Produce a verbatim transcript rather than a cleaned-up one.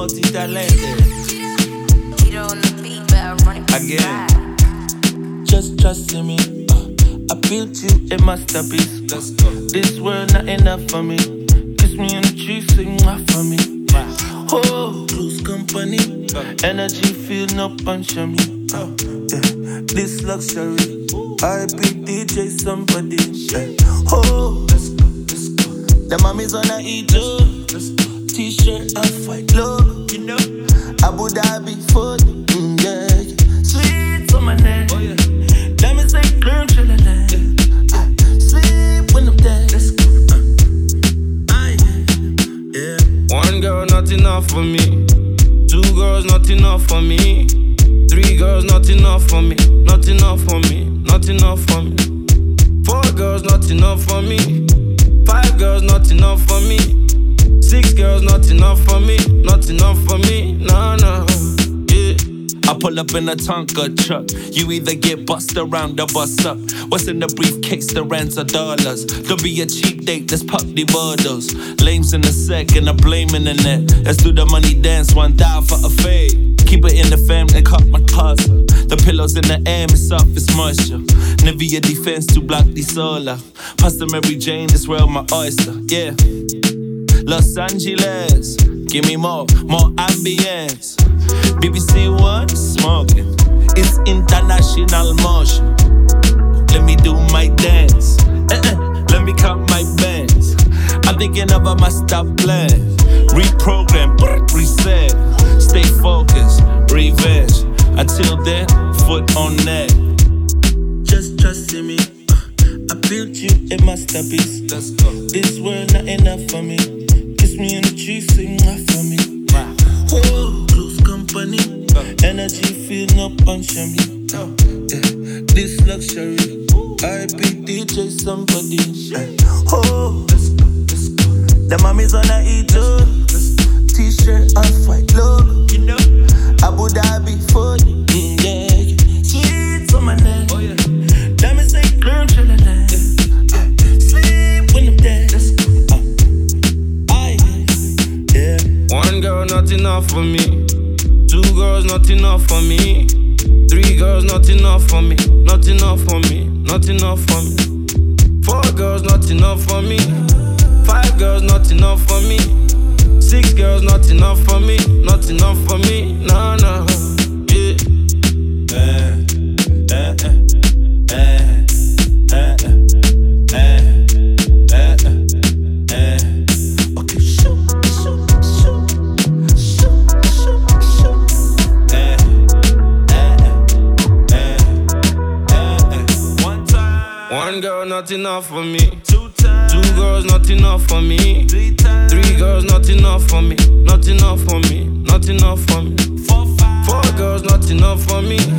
multi-talented. Again. Just trust in me. Uh, I built you a masterpiece. Let's go. This world not enough for me. Kiss me in the cheeks, sing off for me. Oh, close company. Uh. Energy feel no punch on me. Uh, yeah. This luxury. I be D J somebody. Yeah. Oh, let's go, let's go. The mommy's on a eater. T-shirt and white logo. You know, Abu Dhabi for mm, yeah, yeah. Sweet on my neck. Oh, yeah. Diamonds like clear and chillin'. Yeah. Uh, sleep when I'm dead. Let's go. Uh. I, yeah. One girl, not enough for me. Two girls, not enough for me. Three girls, not enough for me. Not enough for me. Not enough for me. Four girls, not enough for me. Five girls, not enough for me. Six girls, not enough for me. Not enough for me. Nah, nah. Yeah. I pull up in a Tonka truck. You either get bust around or bust up. What's in the briefcase? The rands of dollars. Don't be a cheap date, let's pop the bottles. Lames in the sec and I blame in the net. Let's do the money dance, one die for a fade. Keep it in the fam and cut my pasta. The pillows in the air, it's soft, it's moisture. Nivea defense to block the solar. Pasta Mary Jane, this world my oyster. Yeah. Los Angeles, give me more, more ambience. B B C One, smoking. It's international motion. Let me do my dance. Uh-uh. Let me count my bands. I'm thinking of a master plan. Reprogram, reset. Stay focused, revenge. Until then, foot on neck. Just trust in me. Uh, I built you a masterpiece. Let's go. This world not enough for me. Kiss me in the cheeks, sing off for me. Wow. Oh, close company. Uh. Energy feel no punch on me. Uh. Yeah. This luxury. I be D J somebody. Uh. Oh, let's go, let's go. The mommy's on a eater. T-shirt and white logo. You know, Abu Dhabi for you. Mm, yeah, yeah. Sweet on my neck. Oh, yeah. Diamonds like clear and chillin'. Yeah. Uh, sleep when I'm dead. Let's go. Uh, I, yeah. One girl, not enough for me. Two girls, not enough for me. Three girls, not enough for me. Not enough for me. Not enough for me. Four girls, not enough for me. Five girls, not enough for me. Six girls, not enough for me. Not enough for me. Nah, nah. Yeah. Uh, uh, uh, uh, uh, uh, uh, uh. Okay, shoot, shoot, shoot, shoot, shoot, shoot. Uh, uh, uh, uh, uh. One time. One girl, not enough for me. Two times. Two girls, not enough for me. Three times. Three girls, not enough for me. Not enough for me. Not enough for me. Four, five. Four girls, not enough for me.